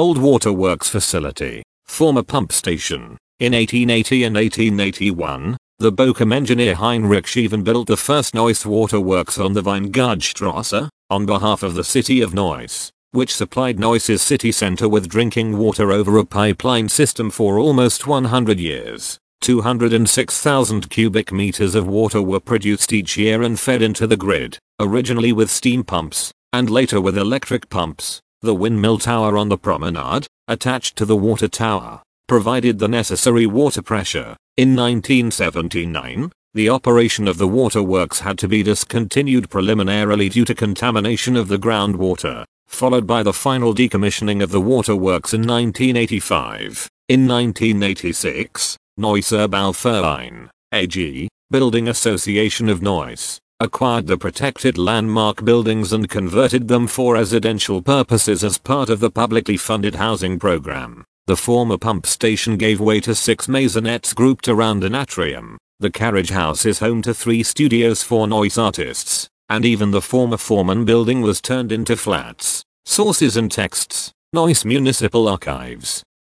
Old waterworks facility, former pump station. In 1880 and 1881, the Bochum engineer Heinrich Schieven built the first Neuss waterworks on the Weingardstrasse, on behalf of the city of Neuss, which supplied Neuss's city center with drinking water over a pipeline system for almost 100 years. 206,000 cubic meters of water were produced each year and fed into the grid, originally with steam pumps, and later with electric pumps. The windmill tower on the promenade, attached to the water tower, provided the necessary water pressure. In 1979, the operation of the waterworks had to be discontinued preliminarily due to contamination of the groundwater, followed by the final decommissioning of the waterworks in 1985. In 1986, Neusser Bauverein, AG, Building Association of Neuss, acquired the protected landmark buildings and converted them for residential purposes as part of the publicly funded housing program. The former pump station gave way to 6 maisonettes grouped around an atrium. The carriage house is home to 3 studios for Neuss artists, and even the former Foreman building was turned into flats. Sources and texts: Neuss Municipal Archives.